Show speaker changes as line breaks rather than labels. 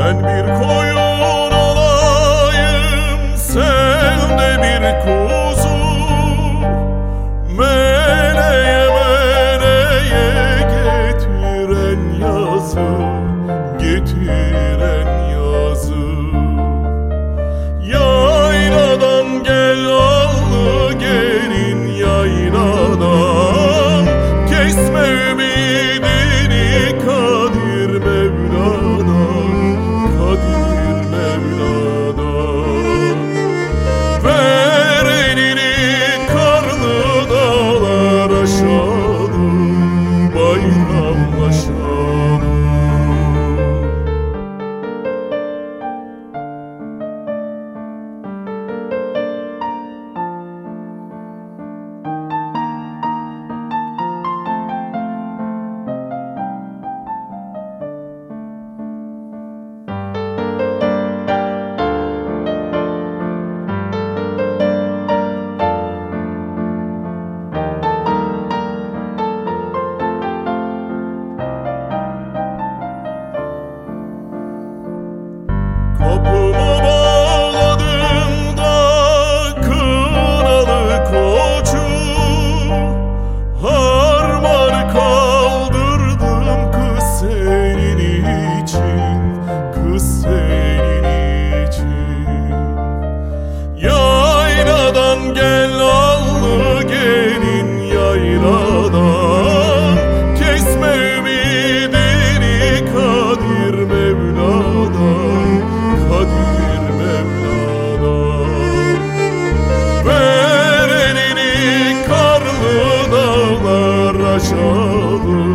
Ben bir koyun olayım, sen de bir kuzu. Meleğe meleğe getiren yazı, getiren yazı. Yayladan gel allı gelin yayladan, kesme ümidini Kadir Mevla'dan, Kadir Mevla'dan. Ver elini karlı dağlar aşalım, bayramlaşalım. Kapıma bağladım da kınalı koçu, harman kaldırdım kız senin için, kız senin için. Yayladan gel allı gelin yayladan, kesme ümidini Kadir Mevla'dan, Kadir Mevla'dan. Ver elini karlı dağlar aşalım,